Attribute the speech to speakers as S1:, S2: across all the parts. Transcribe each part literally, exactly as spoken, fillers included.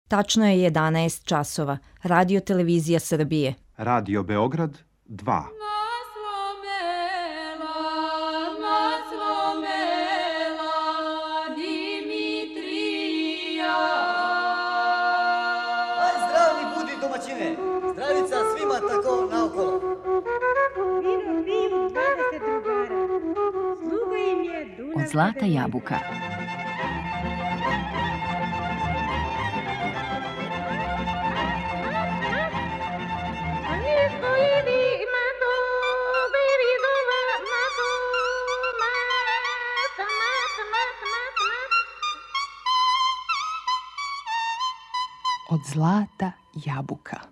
S1: Tačno je jedanaest časova. Radio Televizija Srbije.
S2: Radio Beograd dva.
S3: Zdravica svima tako naokolo.
S4: Vino pivu dvadeset drugara. Sluga im je Dunav.
S5: Od zlata jabuka. Od zlata jabuka.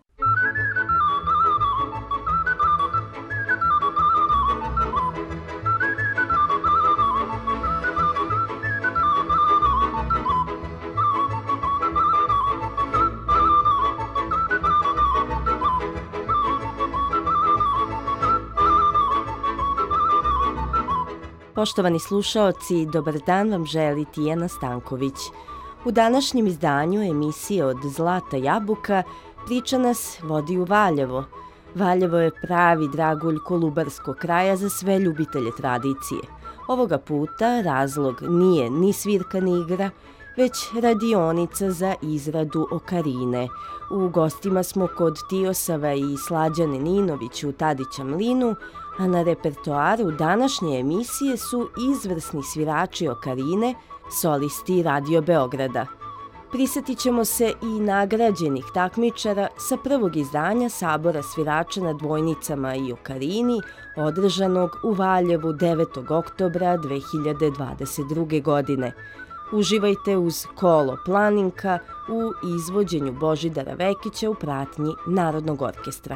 S1: Poštovani slušaoci, dobar dan vam želi Tijana Stanković. U današnjem izdanju emisije Od zlata jabuka priča nas vodi u Valjevo. Valjevo je pravi dragulj kolubarskog kraja za sve ljubitelje tradicije. Ovoga puta razlog nije ni svirka ni igra, već radionica za izradu okarine. U gostima smo kod Tijosava i Slađane Ninović u Tadića mlinu, a na repertoaru današnje emisije su izvrsni svirači okarine, solisti Radio Beograda. Prisjetit ćemo se i nagrađenih takmičara sa prvog izdanja Sabora svirača na dvojnicama i okarini, održanog u Valjevu devetog oktobra dve hiljade dvadeset druge. godine. Uživajte uz Kolo Planinka u izvođenju Božidara Vekića u pratnji Narodnog orkestra.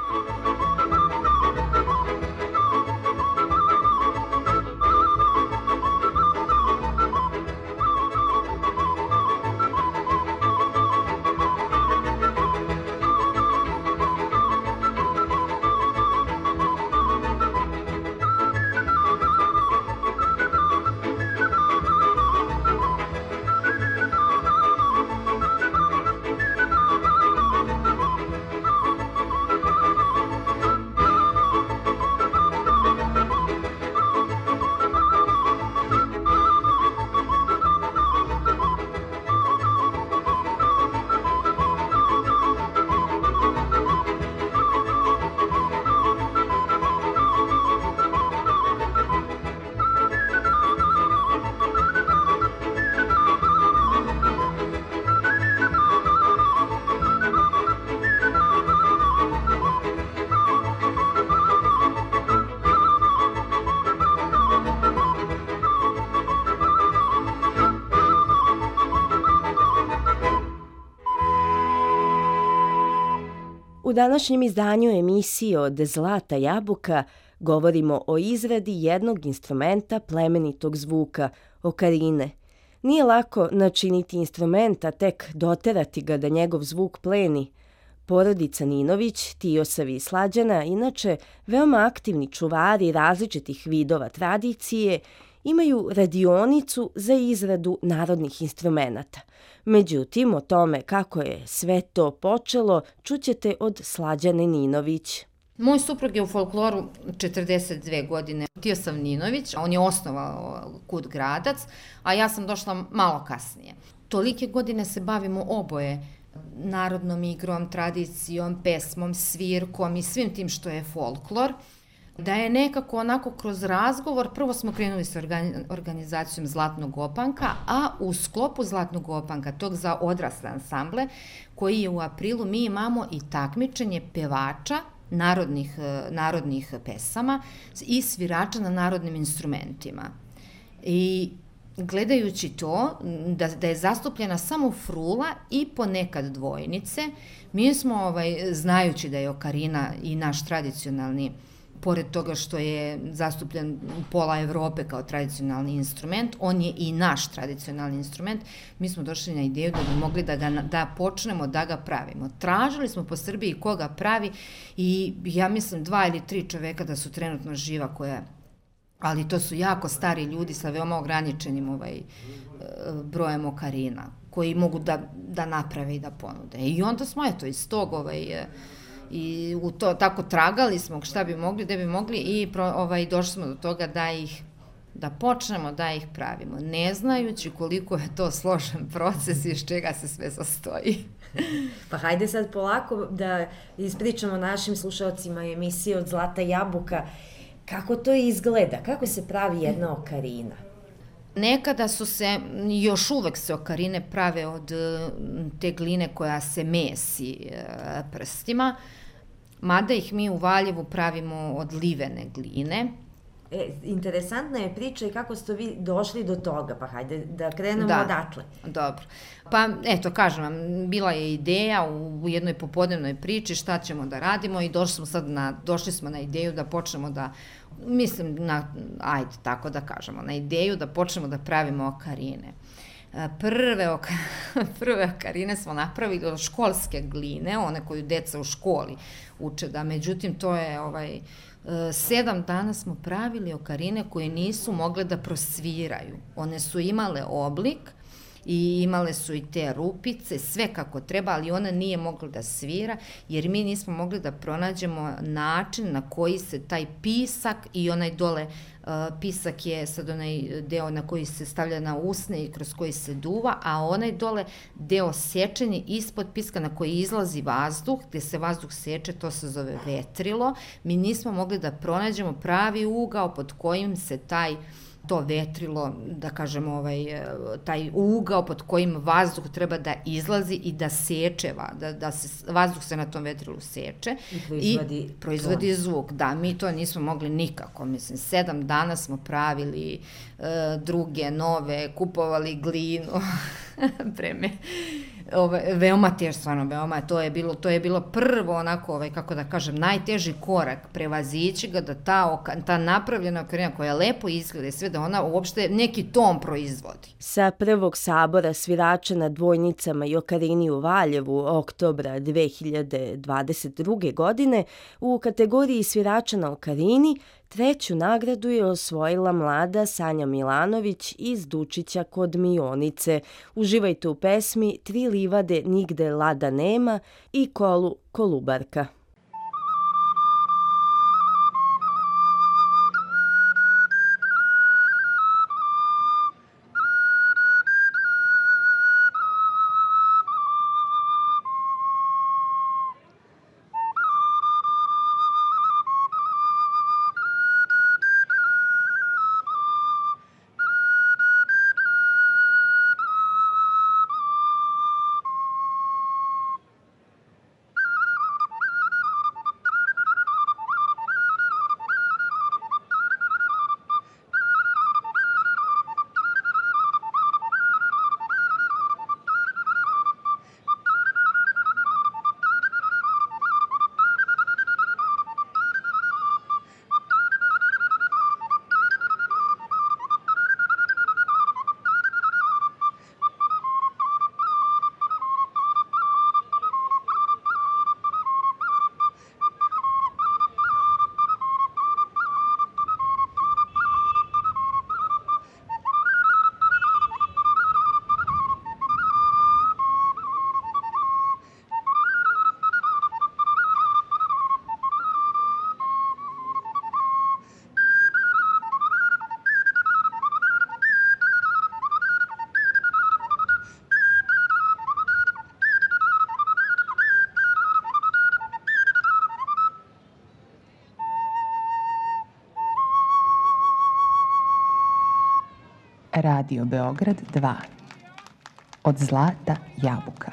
S1: U današnjem izdanju emisije Od zlata jabuka govorimo o izradi jednog instrumenta plemenitog zvuka, okarine. Nije lako načiniti instrumenta, tek doterati ga da njegov zvuk pleni. Porodica Ninović, Tijosavi i Slađana, inače veoma aktivni čuvari različitih vidova tradicije, imaju radionicu za izradu narodnih instrumenata. Međutim, o tome kako je sve to počelo čućete od Slađane Ninović.
S6: Moj suprug je u folkloru četrdeset dve godine. Tijosav Ninović, on je osnovao Kud Gradac, a ja sam došla malo kasnije. Tolike godine se bavimo oboje, narodnom igrom, tradicijom, pesmom, svirkom i svim tim što je folklor, da je nekako onako kroz razgovor, prvo smo krenuli sa organizacijom Zlatnog opanka, a u sklopu Zlatnog opanka, tog za odrasle ansamble, koji je u aprilu, mi imamo i takmičenje pevača narodnih, narodnih pesama i svirača na narodnim instrumentima. I gledajući to, da, da je zastupljena samo frula i ponekad dvojnice, mi smo, ovaj, znajući da je okarina i naš tradicionalni, pored toga što je zastupljen pola Evrope kao tradicionalni instrument, on je i naš tradicionalni instrument, mi smo došli na ideju da bi mogli da, ga, da počnemo da ga pravimo. Tražili smo po Srbiji ko ga pravi i ja mislim dva ili tri čoveka da su trenutno živa koja ali to su jako stari ljudi sa veoma ograničenim ovaj, brojem okarina koji mogu da, da naprave i da ponude. I onda smo, eto, iz tog ovaj, i u to tako tragali smo šta bi mogli, da bi mogli i pro, ovaj, došli smo do toga da ih da počnemo da ih pravimo, ne znajući koliko je to složen proces i iz čega se sve sastoji.
S1: Pa hajde sad polako da ispričamo našim slušalcima emisije Od zlata jabuka. Kako to izgleda? Kako se pravi jedna okarina?
S6: Nekada su se, još uvek se okarine prave od te gline koja se mesi prstima, mada ih mi u Valjevu pravimo od livene gline.
S1: E, interesantna je priča i kako ste vi došli do toga, pa hajde da krenemo
S6: da,
S1: odatle.
S6: Dobro. Pa eto, kažem vam, bila je ideja u jednoj popodnevnoj priči šta ćemo da radimo i došli smo sad na, došli smo na ideju da počnemo da, mislim, na, ajde tako da kažemo, na ideju da počnemo da pravimo okarine. Prve, oka, prve okarine smo napravili od školske gline, one koju deca u školi uče da, međutim, to je ovaj, sedam dana smo pravili okarine koje nisu mogle da prosviraju. One su imale oblik i imale su i te rupice, sve kako treba, ali ona nije mogla da svira, jer mi nismo mogli da pronađemo način na koji se taj pisak i onaj dole, uh, pisak je sad onaj deo na koji se stavlja na usne i kroz koji se duva, a onaj dole deo sečeni ispod piska na koji izlazi vazduh, gde se vazduh seče, to se zove vetrilo. Mi nismo mogli da pronađemo pravi ugao pod kojim se taj to vetrilo, da kažemo, ovaj, taj ugao pod kojim vazduh treba da izlazi i da seče, da, da se, vazduh se na tom vetrilu seče
S1: i proizvodi,
S6: i proizvodi zvuk. Da, mi to nismo mogli nikako. Mislim, sedam dana smo pravili e, druge, nove, kupovali glinu, preme. Ove, veoma tež, stvarno, veoma, to je bilo, to je bilo prvo onako, ovaj, kako da kažem, najteži korak, prevazići ga da ta, ta napravljena okarina koja lepo izgleda i sve, da ona uopšte neki ton proizvodi.
S1: Sa prvog sabora svirača na dvojnicama i okarini u Valjevu oktobra dve hiljade dvadeset druge. godine u kategoriji svirača na okarini treću nagradu je osvojila mlada Sanja Milanović iz Dučića kod Mionice. Uživajte u pesmi Tri livade nigde lada nema i Kolu Kolubarka.
S5: Radio Beograd dva. Od zlata jabuka.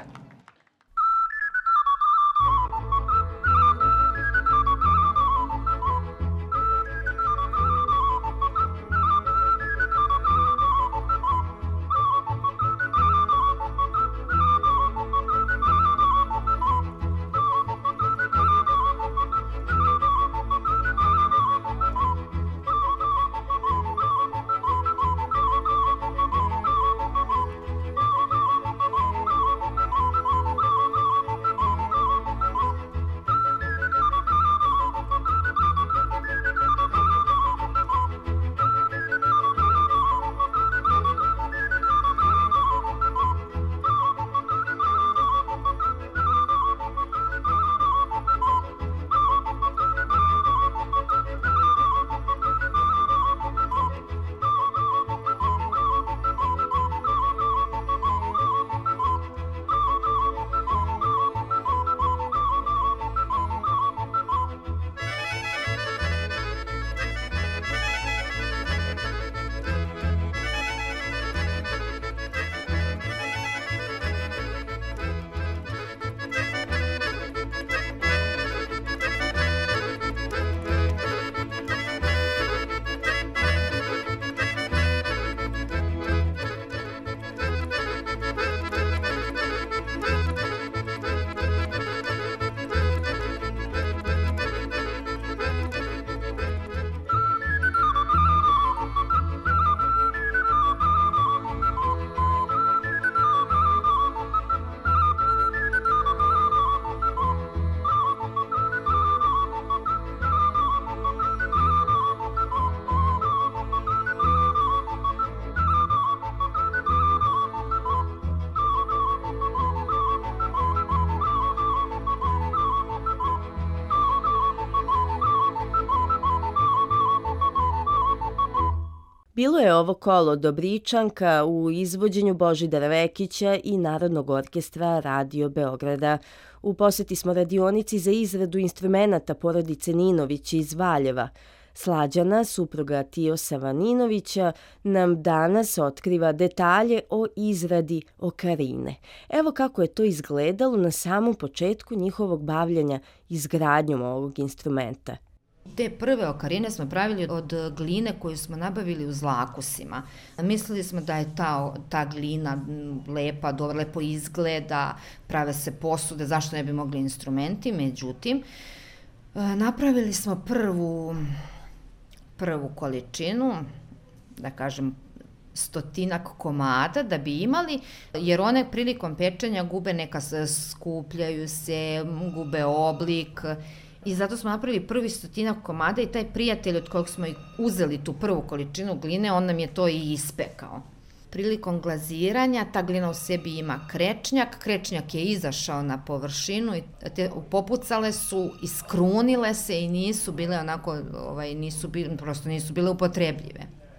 S1: Bilo je ovo kolo Dobričanka u izvođenju Božidara Vekića i Narodnog orkestra Radio Beograda. U poseti smo radionici za izradu instrumenata porodice Ninović iz Valjeva. Slađana, supruga Tijosava Ninovića, nam danas otkriva detalje o izradi okarine. Evo kako je to izgledalo na samom početku njihovog bavljenja izgradnjom ovog instrumenta.
S6: Te prve okarine smo pravili od gline koju smo nabavili u Zlakusima. Mislili smo da je ta, ta glina lepa, dobro, lepo izgleda, prave se posude, zašto ne bi mogli instrumenti. Međutim, napravili smo prvu, prvu količinu, da kažem, stotinak komada da bi imali, jer one prilikom pečenja gube neka, skupljaju se, gube oblik. I zato smo napravili prvi stotinak komada i taj prijatelj od kojeg smo uzeli tu prvu količinu gline, on nam je to i ispekao. Prilikom glaziranja ta glina u sebi ima krečnjak, krečnjak je izašao na površinu i te popucale su, iskrunile se i nisu bile onako, ovaj, nisu bile, prosto nisu bile upotrebljive.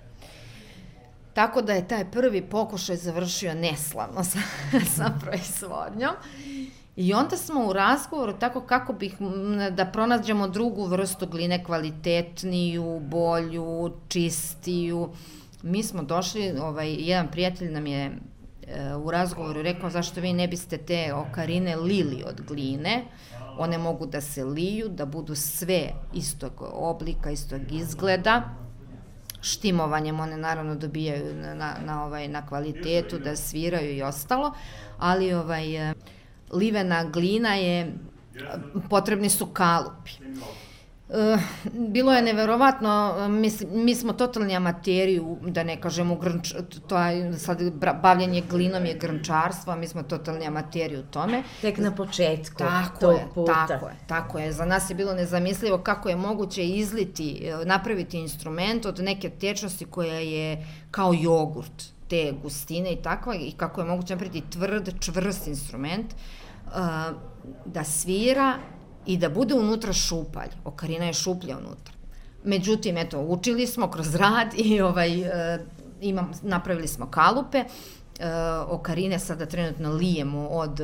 S6: Tako da je taj prvi pokušaj završio neslavno sa, sa proizvodnjom. I onda smo u razgovoru tako kako bih da pronađemo drugu vrstu gline, kvalitetniju, bolju, čistiju. Mi smo došli, ovaj, jedan prijatelj nam je e, u razgovoru rekao zašto vi ne biste te okarine lili od gline. One mogu da se liju, da budu sve istog oblika, istog izgleda. Štimovanjem one naravno dobijaju na, na, ovaj, na kvalitetu, da sviraju i ostalo, ali ovaj... livena glina je, potrebni su kalupi. Bilo je neverovatno, mi, mi smo totalni amateri, da ne kažem, u grnč, to je, sad bavljenje glinom je grnčarstvo, a mi smo totalni amateri u tome.
S1: Tek na početku
S6: tako
S1: tog
S6: je,
S1: puta.
S6: Tako je, tako je. Za nas je bilo nezamislivo kako je moguće izliti, napraviti instrument od neke tečnosti koja je kao jogurt, te gustine i takva, i kako je moguće napraviti tvrd, čvrst instrument, da svira i da bude unutra šupalj. Okarina je šuplja unutra. Međutim, eto, učili smo kroz rad i ovaj, imam, napravili smo kalupe. Okarine sada trenutno lijemo od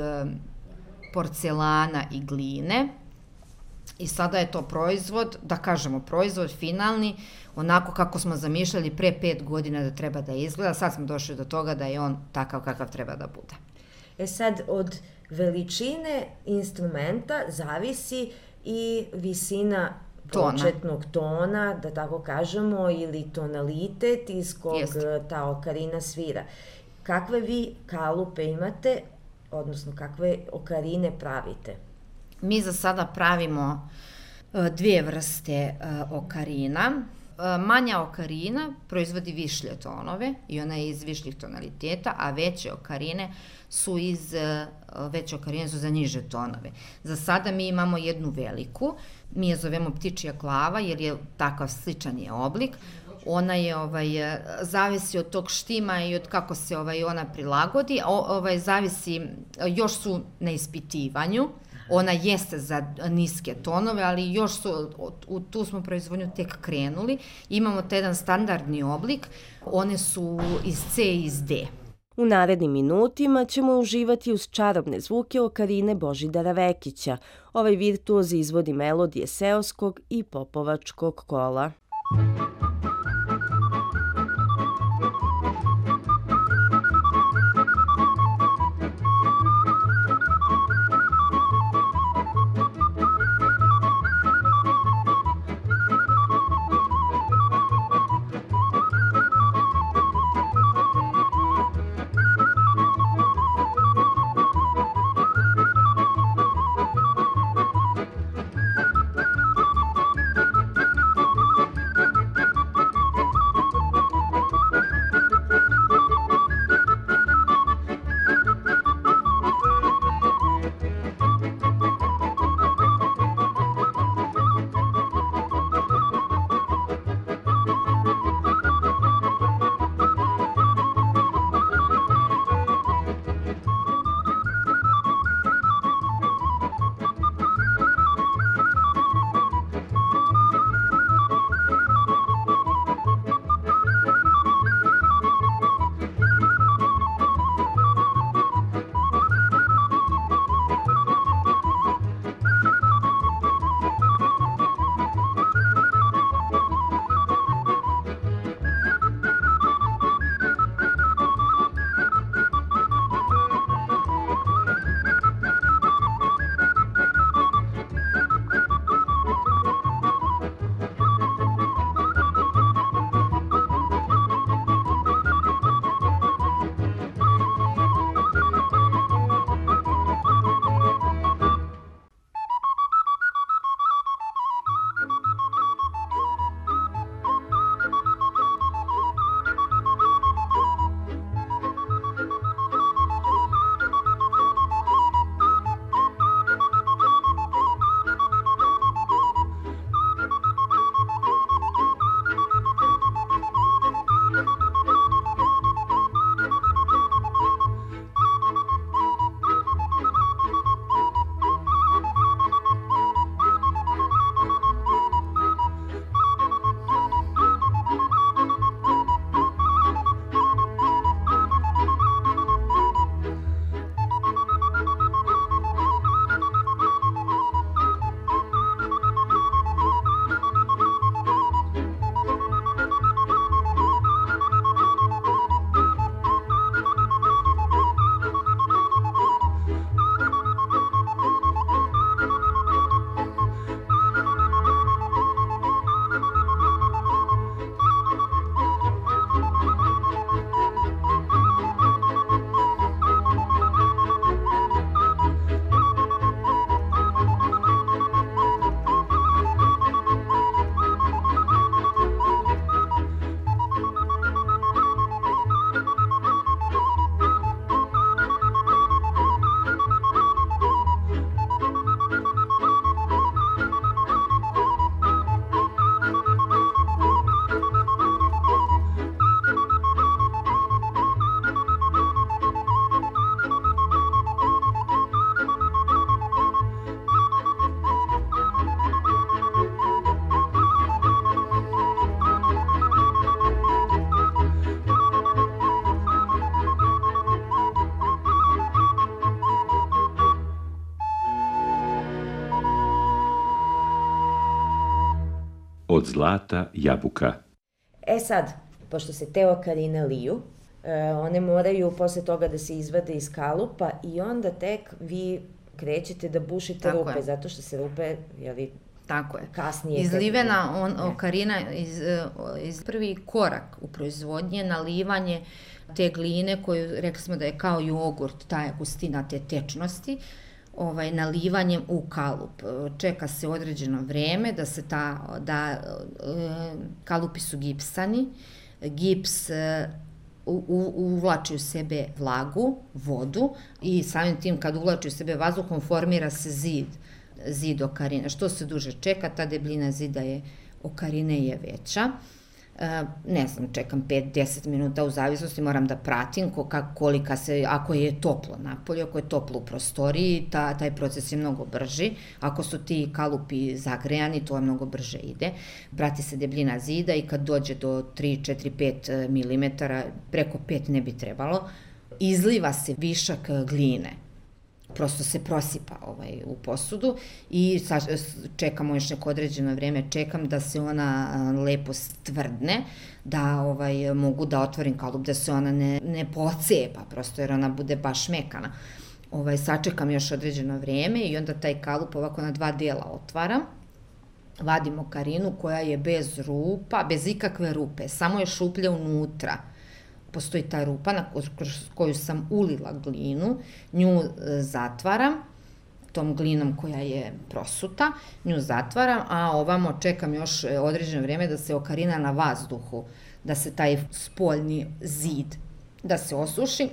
S6: porcelana i gline. I sada je to proizvod, da kažemo proizvod finalni, onako kako smo zamišljali pre pet godina da treba da izgleda. Sad smo došli do toga da je on takav kakav treba da bude.
S1: E sad, od veličine instrumenta zavisi i visina početnog tona, da tako kažemo, ili tonalitet iz kog Jeste. Ta okarina svira. Kakve vi kalupe imate, odnosno kakve okarine pravite?
S6: Mi za sada pravimo dvije vrste okarina. Manja okarina proizvodi višlje tonove i ona je iz višljih tonaliteta, a veće okarine su iz, veće okarine su za niže tonove. Za sada mi imamo jednu veliku, mi je zovemo ptičija glava jer je takav sličan je oblik. Ona je, ovaj, zavisi od tog štima i od kako se ovaj, ona prilagodi, o, ovaj, zavisi, još su na ispitivanju. Ona jeste za niske tonove, ali još su, u tu smo proizvodnju tek krenuli. Imamo te jedan standardni oblik, one su iz C i iz D.
S1: U narednim minutima ćemo uživati uz čarobne zvuke okarine Božidara Vekića. Ovaj virtuoz izvodi melodije seoskog i popovačkog kola.
S7: Od zlata jabuka.
S1: E sad, pošto se te okarine liju, e, one moraju posle toga da se izvade iz kalupa i onda tek vi krećete da bušite
S6: Tako
S1: rupe,
S6: je.
S1: zato što se rupe, jeli,
S6: Tako je.
S1: kasnije...
S6: Izlivena on,
S1: Ne.
S6: okarina, iz, iz prvi korak u proizvodnji je nalivanje te gline koju rekli smo da je kao jogurt, ta gustina te tečnosti, ovaj, nalivanjem u kalup. Čeka se određeno vreme da se ta, da e, kalupi su gipsani, gips e, u, u, uvlači u sebe vlagu, vodu i samim tim kad uvlači u sebe vazduhom formira se zid, zid okarine. Što se duže čeka, ta debljina zida je okarine je veća. E, ne znam, čekam pet do deset minuta u zavisnosti, moram da pratim ko, kak, kolika se, ako je toplo napolje, ako je toplo u prostoriji, ta, taj proces je mnogo brži. Ako su ti kalupi zagrejani, to je mnogo brže ide. Prati se debljina zida i kad dođe do tri, četiri, pet milimetara, preko pet ne bi trebalo, izliva se višak gline. Prosto se prosipa ovaj, u posudu i sad čekamo još neko određeno vreme, čekam da se ona lepo stvrdne, da ovaj, mogu da otvorim kalup, da se ona ne, ne pocepa, prosto jer ona bude baš mekana. Ovaj, sačekam još određeno vreme i onda taj kalup ovako na dva dela otvaram, vadim okarinu koja je bez rupa, bez ikakve rupe, samo je šuplja unutra. Postoji ta rupa na koju sam ulila glinu, nju zatvaram, tom glinom koja je prosuta, nju zatvaram, a ovamo čekam još određeno vreme da se okarina na vazduhu, da se taj spoljni zid, da se osuši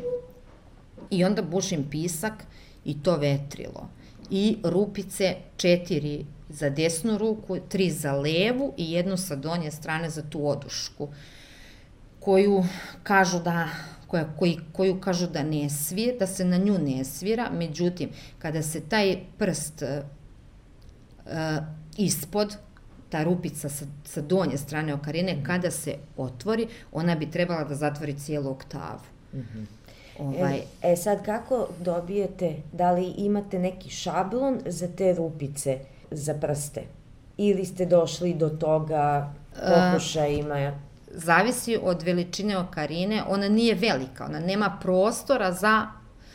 S6: i onda bušim pisak i to vetrilo. I rupice četiri za desnu ruku, tri za levu i jednu sa donje strane za tu odušku, koju kažu da koja, koji, koju kažu da ne svira, da se na nju ne svira, međutim, kada se taj prst uh, ispod, ta rupica sa, sa donje strane okarine, kada se otvori, ona bi trebala da zatvori cijelu oktavu.
S1: Mm-hmm.
S6: Ovaj,
S1: e, e sad, kako dobijete, da li imate neki šablon za te rupice za prste? Ili ste došli do toga pokušajima?
S6: Zavisi od veličine okarine, ona nije velika, ona nema prostora za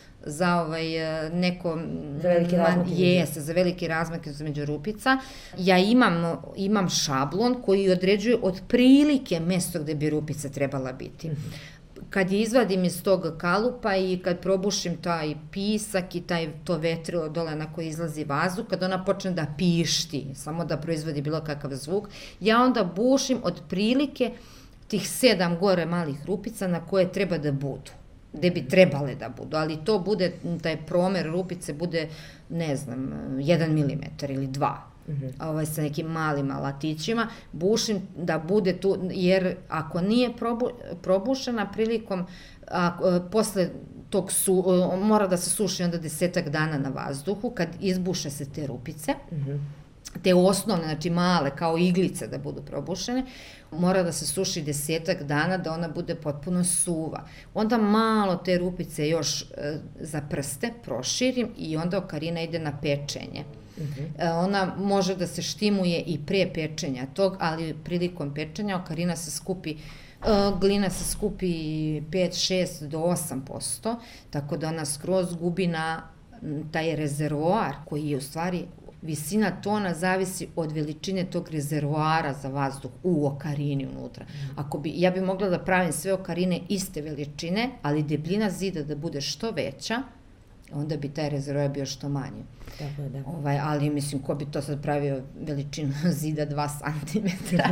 S6: za ovaj neko
S1: za veliki razmak
S6: jeste za veliki razmak između rupica. Ja imam imam šablon koji određuje otprilike mesto gde bi rupica trebala biti. Mm-hmm. Kad je izvadim iz tog kalupa i kad probušim taj pisak i taj, to vetrilo dole na koje izlazi vazduh, kad ona počne da pišti, samo da proizvodi bilo kakav zvuk, ja onda bušim otprilike tih sedam gore malih rupica na koje treba da budu, gde bi trebale da budu, ali to bude, taj promer rupice bude, ne znam, jedan milimetar ili dva. Mm-hmm. Ovaj, sa nekim malim alatićima, bušim da bude tu, jer ako nije probu, probušena prilikom, a, posle tog su, mora da se suši onda desetak dana na vazduhu, kad izbuše se te rupice, mm-hmm. te osnovne, znači male, kao iglice da budu probušene, mora da se suši desetak dana da ona bude potpuno suva. Onda malo te rupice još e, za prste proširim i onda okarina ide na pečenje. Mm-hmm. E, ona može da se štimuje i pre pečenja tog, ali prilikom pečenja okarina se skupi, e, glina se skupi pet, šest do osam posto, tako da ona skroz gubi na taj rezervoar koji je u stvari visina tona zavisi od veličine tog rezervoara za vazduh u okarini unutra. Ako bi, ja bi mogla da pravim sve okarine iste veličine, ali debljina zida da bude što veća, onda bi taj rezervoar bio što manji.
S1: Tako da.
S6: Ovaj, ali mislim, ko bi to sad pravio veličinu zida dva santimetra?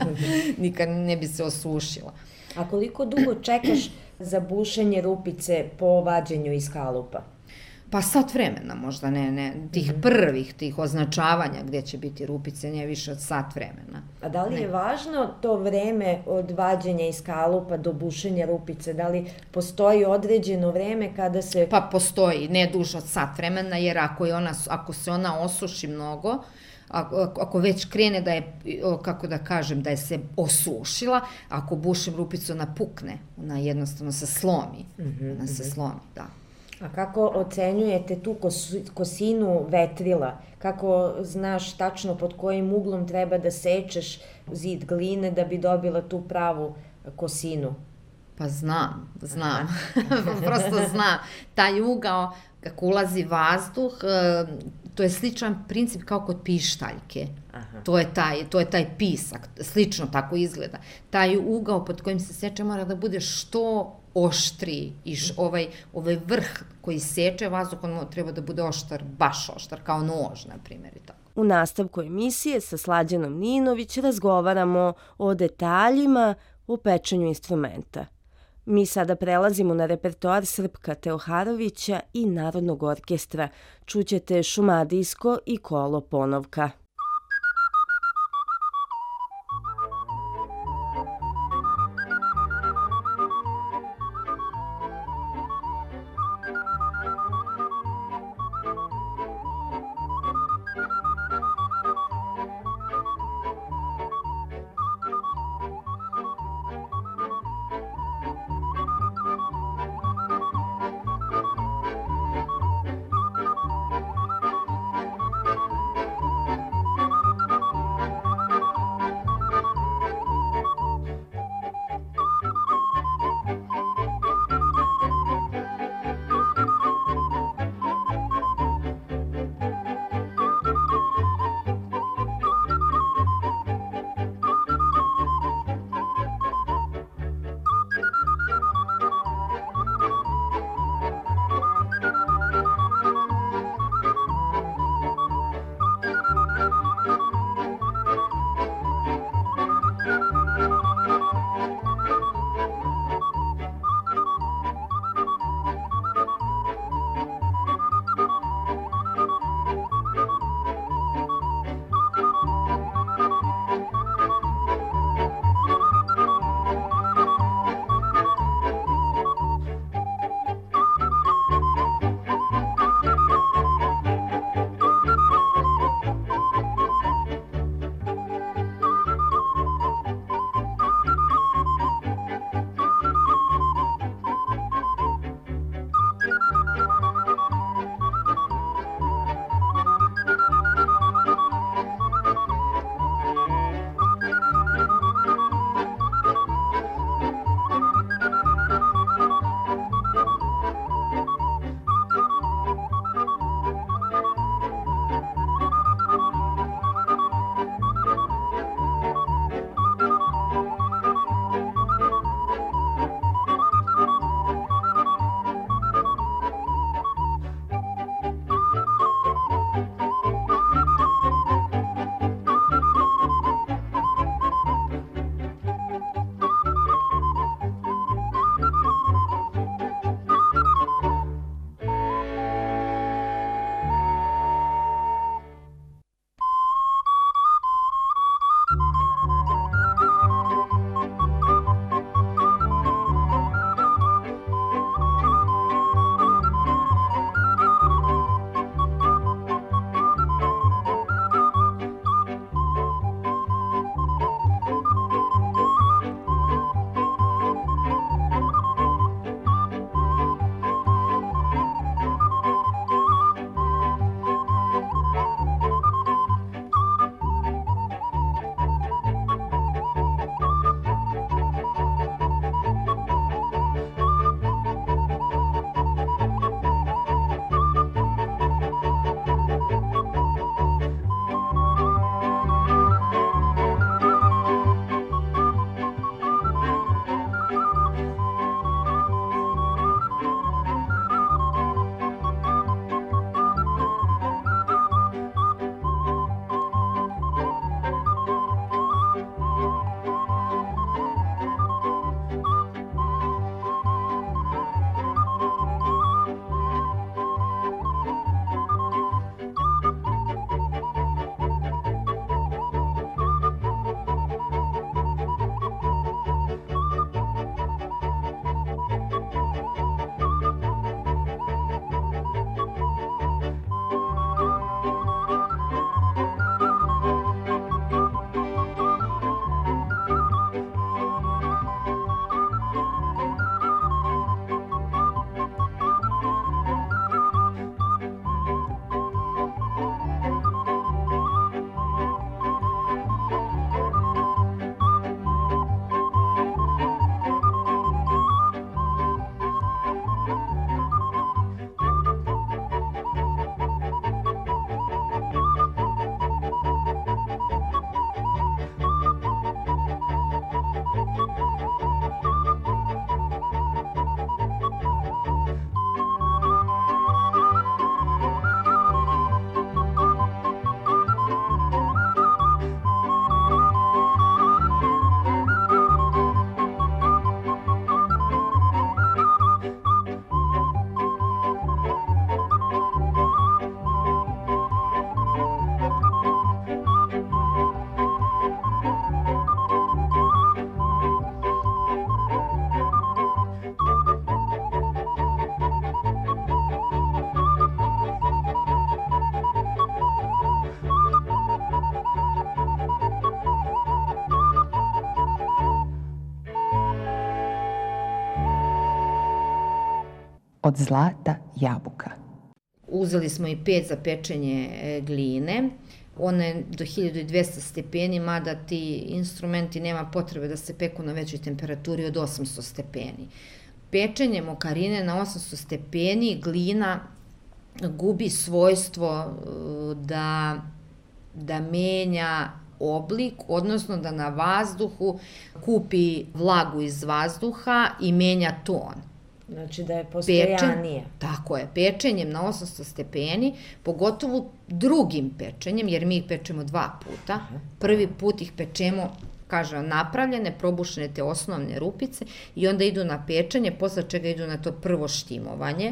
S6: Nikad ne bi se osušila.
S1: A koliko dugo čekaš za bušenje rupice po vađenju iz kalupa?
S6: Pa sat vremena možda, ne, ne, tih prvih, tih označavanja gde će biti rupice, nije više od sat vremena.
S1: A da li
S6: ne.
S1: je važno to vreme od vađenja iz kalupa do bušenja rupice? Da li postoji određeno vreme kada se...
S6: Pa postoji, ne duže od sat vremena, jer ako, je ona, ako se ona osuši mnogo, ako, ako već krene da je, kako da kažem, da je se osušila, ako bušim rupicu, ona pukne, ona jednostavno se slomi, mm-hmm, ona se mm-hmm. slomi, da.
S8: A kako ocenjujete tu kos- kosinu vetrila? Kako znaš tačno pod kojim uglom treba da sečeš zid gline da bi dobila tu pravu kosinu?
S6: Pa znam, znam. Prosto znam. Taj ugao, kako ulazi vazduh, e, to je sličan princip kao kod pištaljke.
S8: Aha.
S6: To je taj, to je taj pisak, slično tako izgleda. Taj ugao pod kojim se seče mora da bude što oštriji i š, ovaj, ovaj vrh koji seče vazduh, on treba da bude oštar, baš oštar, kao nož, na primjer, i tako.
S1: U nastavku emisije sa Slađanom Ninović razgovaramo o detaljima u pečenju instrumenta. Mi sada prelazimo na repertoar Srpka Teoharovića i Narodnog orkestra. Čućete Šumadijsko i Kolo Ponovka.
S9: Thank you.
S5: Od zlata jabuka.
S6: Uzeli smo i peć za pečenje gline. One do hiljadu dvesta stepeni, mada ti instrumenti nema potrebe da se peku na većoj temperaturi od osamsto stepeni. Pečenjem okarine na osamsto stepeni glina gubi svojstvo da, da menja oblik, odnosno da na vazduhu kupi vlagu iz vazduha i menja ton.
S8: Znači da je postojanije.
S6: Tako je, pečenjem na osamsto stepeni, pogotovo drugim pečenjem, jer mi ih pečemo dva puta. Prvi put ih pečemo, kažem, napravljene, probušene te osnovne rupice i onda idu na pečenje, posle čega idu na to prvo štimovanje.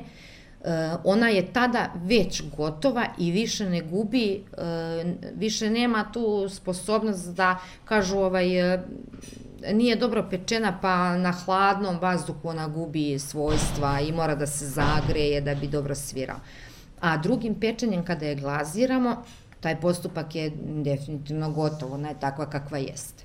S6: Ona je tada već gotova i više ne gubi, više nema tu sposobnost da, kažu, ovaj, nije dobro pečena pa na hladnom vazduhu ona gubi svojstva i mora da se zagreje da bi dobro svirao. A drugim pečenjem kada je glaziramo, taj postupak je definitivno gotov, ona je takva kakva jeste.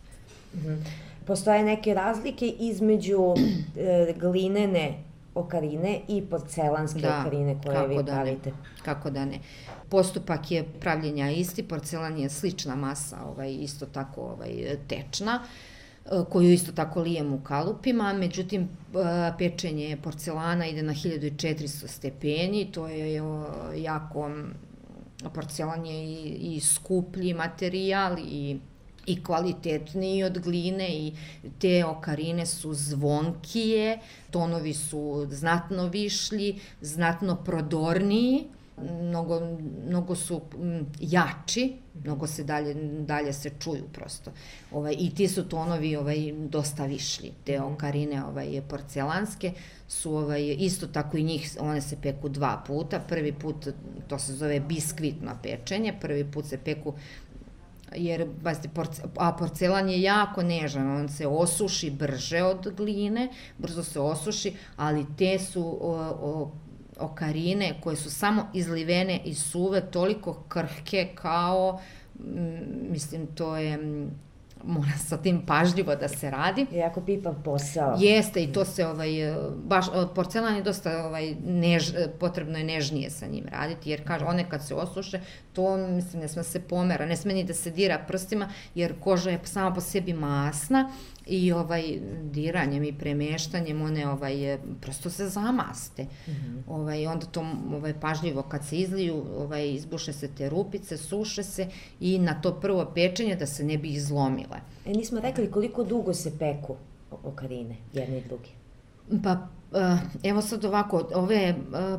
S8: Postoje neke razlike između e, glinene okarine i porcelanske da, okarine koje vi pravite?
S6: Da, kako da ne. Postupak je pravljenja isti, porcelan je slična masa, ovaj, isto tako ovaj, tečna, koju isto tako lijem u kalupima, međutim pečenje porcelana ide na hiljadu četiristo stepeni, to je jako, porcelan je i, i skuplji materijal i i kvalitetniji od gline i te okarine su zvonkije, tonovi su znatno višlji, znatno prodorniji, mnogo, mnogo su m, jači, mnogo se dalje, dalje se čuju prosto. Ovaj, i ti su tonovi ovaj, dosta višlji. Te okarine ovaj, porcelanske su ovaj, isto tako i njih, one se peku dva puta. Prvi put, to se zove biskvitno pečenje, prvi put se peku jer, bazite, porce, a porcelan je jako nežan, on se osuši brže od gline, brzo se osuši, ali te su o, o, okarine koje su samo izlivene i suve, toliko krhke kao, m, mislim, to je, m, mora sa tim pažljivo da se radi.
S8: Jako pipav posao.
S6: Jeste i to se, ovaj, baš, porcelan je dosta, ovaj, než, potrebno je nežnije sa njim raditi, jer kaže, one kad se osuše, to, mislim, ne sme se pomera, ne sme ni da se dira prstima, jer koža je sama po sebi masna i ovaj, diranjem i premeštanjem one ovaj, prosto se zamaste. Mm-hmm. Ovaj, onda to ovaj, pažljivo kad se izliju, ovaj, izbuše se te rupice, suše se i na to prvo pečenje da se ne bi izlomile.
S8: E, nismo rekli koliko dugo se peku okarine, jedni i drugi?
S6: Pa, evo sad ovako, ove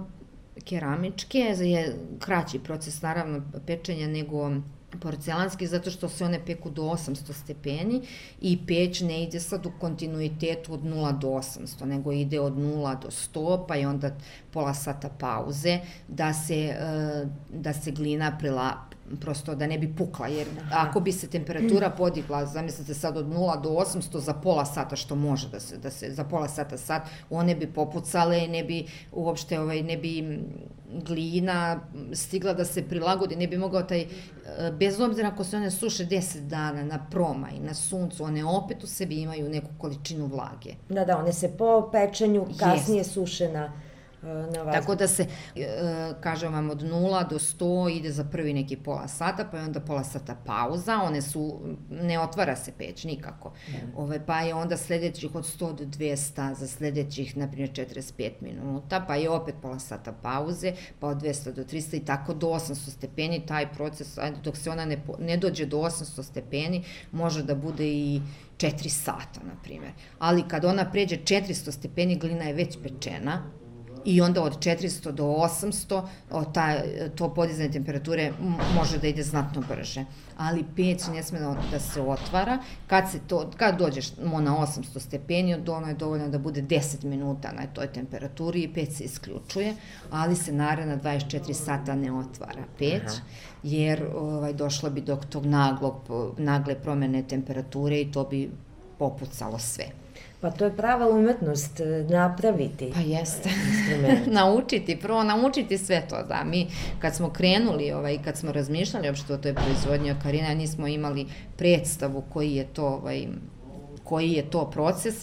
S6: keramičke je kraći proces, naravno, pečenja nego porcelanski, zato što se one peku do osamsto stepeni i peć ne ide sad u kontinuitetu od nula do osamsto, nego ide od nula do sto, pa i onda pola sata pauze, da se, da se glina prila, prosto da ne bi pukla, jer ako bi se temperatura podigla, zamislite sad od nula do osamsto za pola sata, što može da se, da se za pola sata sat, one bi popucale, ne bi uopšte, ovaj, ne bi glina stigla da se prilagodi, ne bi mogao taj, bez obzira ako se one suše deset dana na proma i na suncu, one opet u sebi imaju neku količinu vlage.
S8: Da, da, one se po pečenju kasnije suše na na vazduh.
S6: Tako da se, kažem vam, od nula do sto ide za prvi neki pola sata, pa je onda pola sata pauza, one su, ne otvara se peć nikako, mm. Ove, pa je onda sledećih od sto do dvesta, za sledećih, na primjer, četrdeset pet minuta, pa je opet pola sata pauze, pa od dvesta do trista i tako do osamsto stepeni, taj proces, dok se ona ne, ne dođe do osamsto stepeni, može da bude i četiri sata, na primjer. Ali kad ona pređe četiristo stepeni, glina je već pečena, i onda od četiristo do osamsto ta, to podizanje temperature može da ide znatno brže. Ali peć ne sme da se otvara. Kad, se to, kad dođemo na osamsto stepeni, ono je dovoljno da bude deset minuta na toj temperaturi i peć se isključuje, ali se naredna dvadeset četiri sata ne otvara peć, aha, jer ovaj, došlo bi do tog naglog, nagle promene temperature i to bi popucalo sve.
S8: Pa to je prava umetnost, napraviti.
S6: Pa jeste. Naučiti, prvo naučiti sve to, da. Mi kad smo krenuli, ovaj, kad smo razmišljali uopšte o toj proizvodnji okarina, nismo imali predstavu koji je to, ovaj, koji je to proces,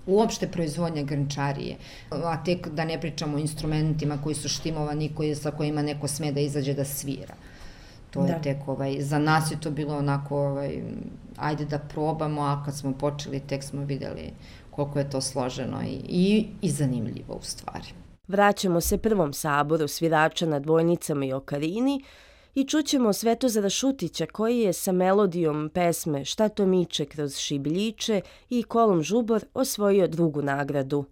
S6: uopšte proizvodnja grnčarije, a tek da ne pričamo o instrumentima koji su štimovani, koji, sa kojima neko sme da izađe da svira. To je da. tek, ovaj, za nas je to bilo onako, ovaj, ajde da probamo, a kad smo počeli tek smo videli koliko je to složeno i, i, i zanimljivo u stvari.
S1: Vraćamo se prvom saboru svirača na dvojnicama i okarini i čućemo Svetozara Šutića koji je sa melodijom pesme Šta to miče kroz šibiljiće i kolom žubor osvojio drugu nagradu.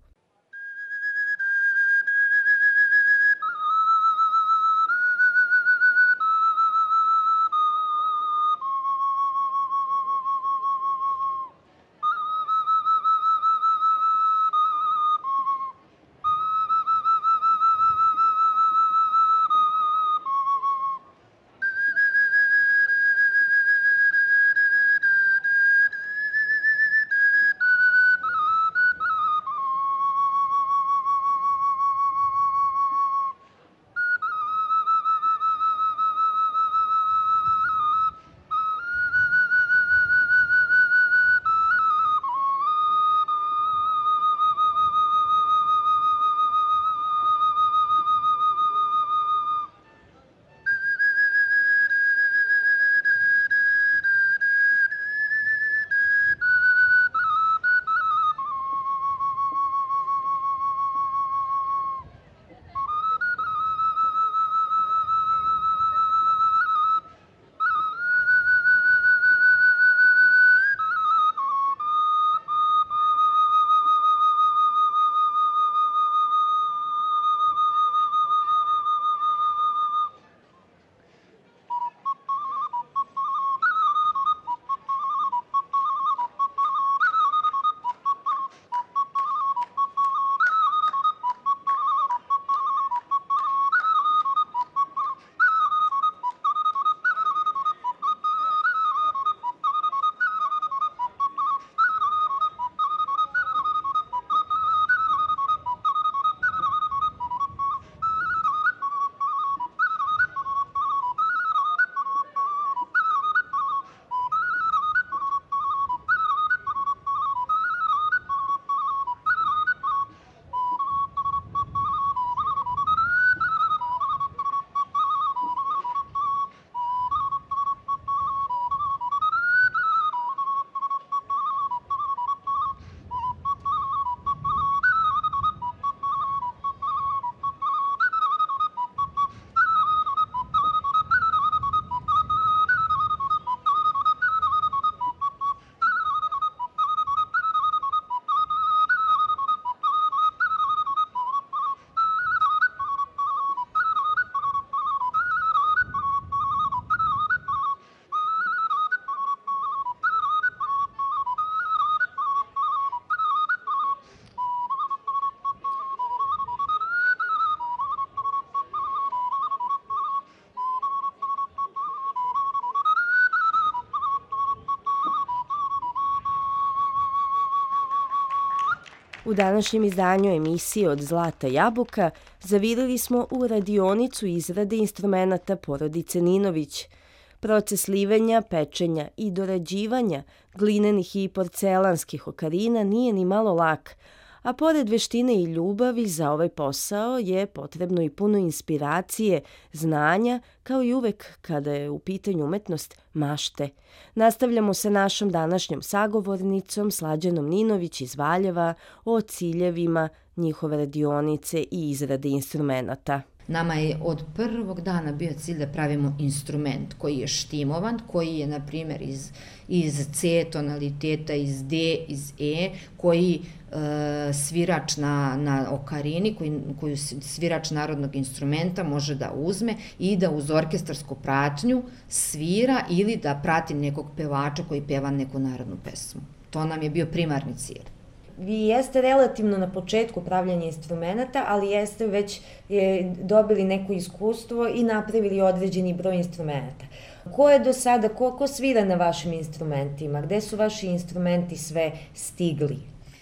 S1: U današnjem izdanju emisije Od zlata jabuka zavirili smo u radionicu izrade instrumenata porodice Ninović. Proces livenja, pečenja i dorađivanja glinenih i porcelanskih okarina nije ni malo lak, a pored veštine i ljubavi za ovaj posao je potrebno i puno inspiracije, znanja, kao i uvek kada je u pitanju umetnost, mašte. Nastavljamo sa našom današnjom sagovornicom Slađanom Ninović iz Valjeva o ciljevima njihove radionice i izrade instrumenata.
S6: Nama je od prvog dana bio cilj da pravimo instrument koji je štimovan, koji je, na primjer, iz, iz C tonaliteta, iz D, iz E, koji e, svirač na, na okarini, koji, koju svirač narodnog instrumenta može da uzme i da uz orkestarsku pratnju svira ili da prati nekog pevača koji peva neku narodnu pesmu. To nam je bio primarni cilj.
S8: Vi jeste relativno na početku pravljanja instrumenta, ali jeste već je, dobili neko iskustvo i napravili određeni broj instrumenta. Ko je do sada, ko, ko svira na vašim instrumentima? Gde su vaši instrumenti sve stigli?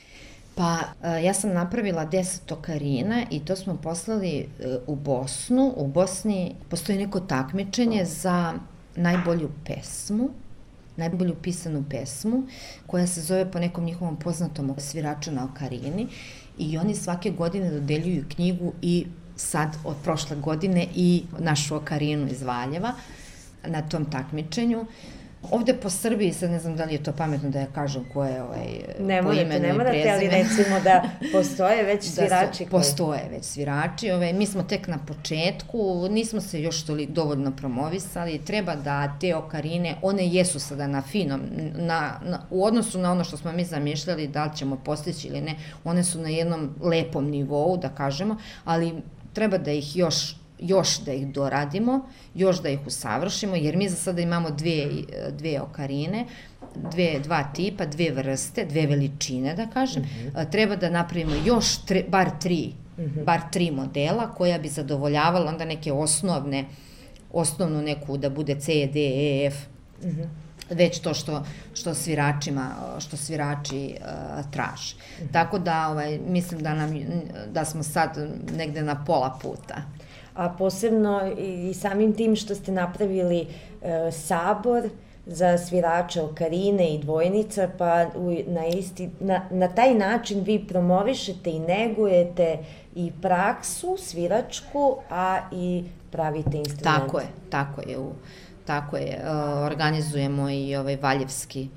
S6: Pa ja sam napravila deset okarina i to smo poslali u Bosnu. U Bosni postoji neko takmičenje za najbolju pesmu najbolju pisanu pesmu koja se zove po nekom njihovom poznatom sviraču na okarini i oni svake godine dodeljuju knjigu i sad od prošle godine i našu okarinu iz Valjeva na tom takmičenju. Ovde po Srbiji, sad ne znam da li je to pametno da ja kažem ko je ovaj,
S8: ne
S6: po
S8: morate,
S6: imenu
S8: ne
S6: i
S8: morate,
S6: prezime.
S8: ali recimo da postoje već svirači.
S6: Da postoje već svirači, ovaj, mi smo tek na početku, nismo se još toliko dovoljno promovisali, treba da te okarine, one jesu sada na finom, na, na, u odnosu na ono što smo mi zamišljali, da li ćemo postići ili ne, one su na jednom lepom nivou, da kažemo, ali treba da ih još još da ih doradimo, još da ih usavršimo, jer mi za sada imamo dve, dve okarine, dve, dva tipa, dve vrste, dve veličine, da kažem. Mm -hmm. Treba da napravimo još tre, bar tri, mm -hmm. bar tri modela koja bi zadovoljavala onda neke osnovne, osnovnu neku da bude C, D, E, F, mm -hmm. već to što, što sviračima, što svirači uh, traže. Mm -hmm. Tako da ovaj, mislim da, nam, da smo sad negde na pola puta.
S8: A posebno i samim tim što ste napravili e, sabor za svirače okarine i dvojnica, pa u, na, isti, na, na taj način vi promovišete i negujete i praksu sviračku, a i pravite instrumente.
S6: Tako je, tako je. U, tako je. E, organizujemo i ovaj Valjevski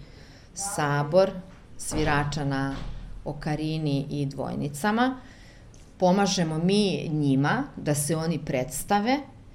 S6: sabor svirača na okarini i dvojnicama. Pomažemo mi njima da se oni predstave,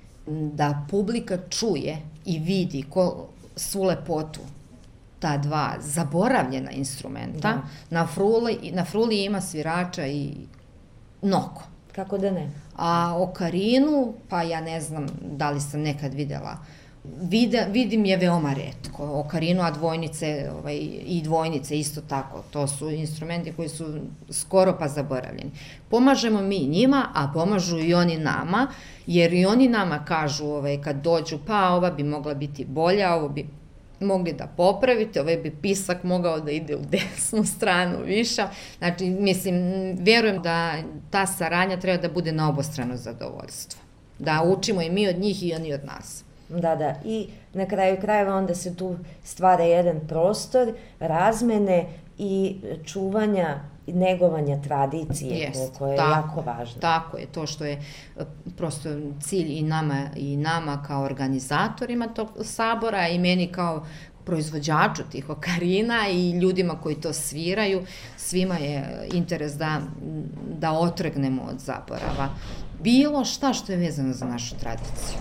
S6: da publika čuje i vidi ko, svu lepotu ta dva zaboravljena instrumenta. Da. Na, fruli, na fruli ima svirača i mnogo.
S8: Kako da ne?
S6: A okarinu, pa ja ne znam da li sam nekad videla, Vide, vidim je veoma retko. Okarinu, a dvojnice ovaj, i dvojnice isto tako. To su instrumenti koji su skoro pa zaboravljeni. Pomažemo mi njima, a pomažu i oni nama, jer i oni nama kažu ovaj, kad dođu, pa ova bi mogla biti bolja, ovo bi mogli da popravite, ovaj bi pisak mogao da ide u desnu stranu viša. Znači, mislim, verujem da ta saradnja treba da bude na obostrano zadovoljstvo. Da učimo i mi od njih i oni od nas.
S8: Da, da. I na kraju krajeva onda se tu stvara jedan prostor razmene i čuvanja i negovanja tradicije,
S6: Jest,
S8: koje je
S6: tako,
S8: jako važno.
S6: Tako je, to što je prosto cilj i nama, i nama kao organizatorima tog sabora i meni kao proizvođaču tih okarina i ljudima koji to sviraju, svima je interes da, da otrgnemo od zaborava bilo šta što je vezano za našu tradiciju.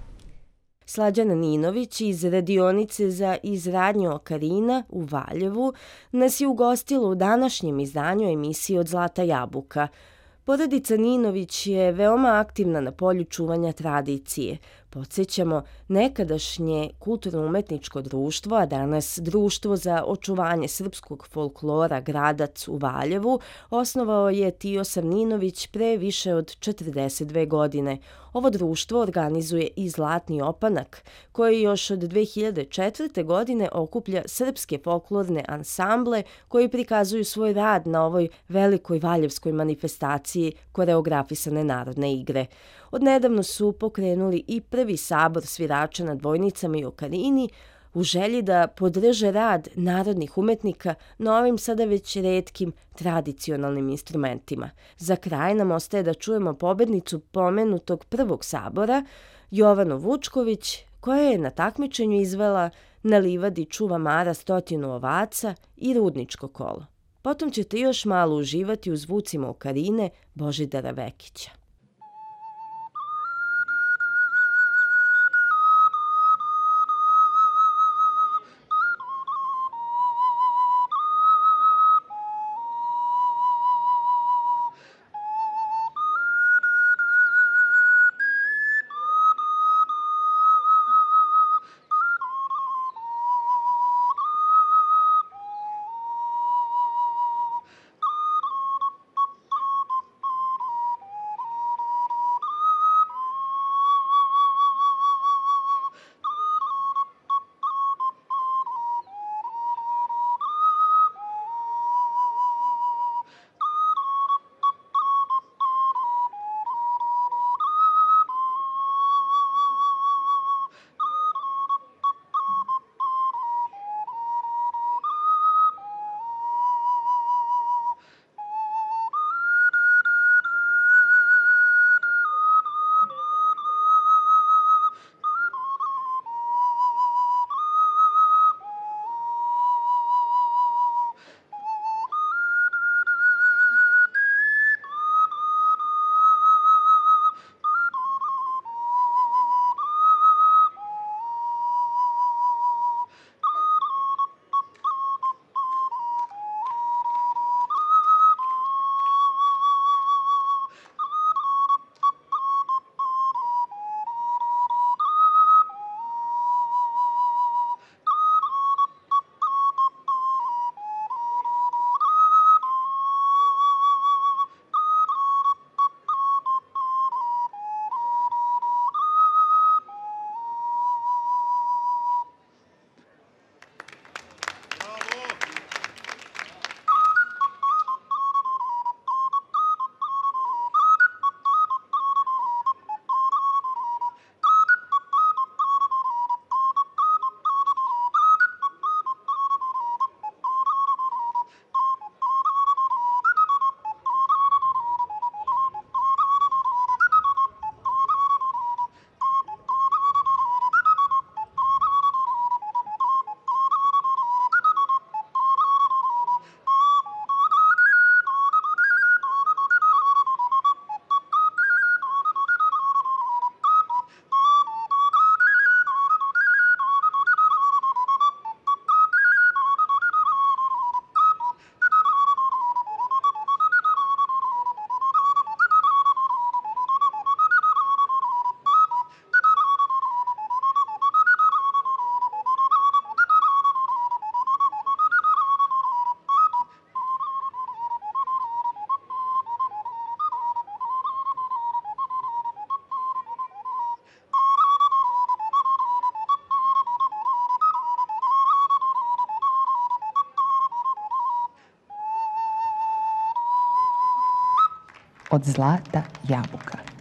S1: Slađana Ninović iz radionice za izradnju okarina u Valjevu nas je ugostila u današnjem izdanju emisije Od zlata jabuka. Porodica Ninović je veoma aktivna na polju čuvanja tradicije. Podsjećamo, nekadašnje kulturno-umetničko društvo, a danas Društvo za očuvanje srpskog folklora Gradac u Valjevu, osnovao je Tiosav Ninović pre više od četrdeset dve godine. Ovo društvo organizuje i Zlatni opanak, koji još od dve hiljade četvrte. godine okuplja srpske folklorne ansamble koji prikazuju svoj rad na ovoj velikoj valjevskoj manifestaciji koreografisane narodne igre. Odnedavno su pokrenuli i prvi sabor svirača na dvojnicama i okarini u želji da podrže rad narodnih umetnika na ovim sada već retkim tradicionalnim instrumentima. Za kraj nam ostaje da čujemo pobednicu pomenutog prvog sabora, Jovanu Vučković, koja je na takmičenju izvela Na livadi čuva Mara stotinu ovaca i Rudničko kolo. Potom ćete još malo uživati u zvucima okarine Božidara Vekića.
S5: od zlata jabuka.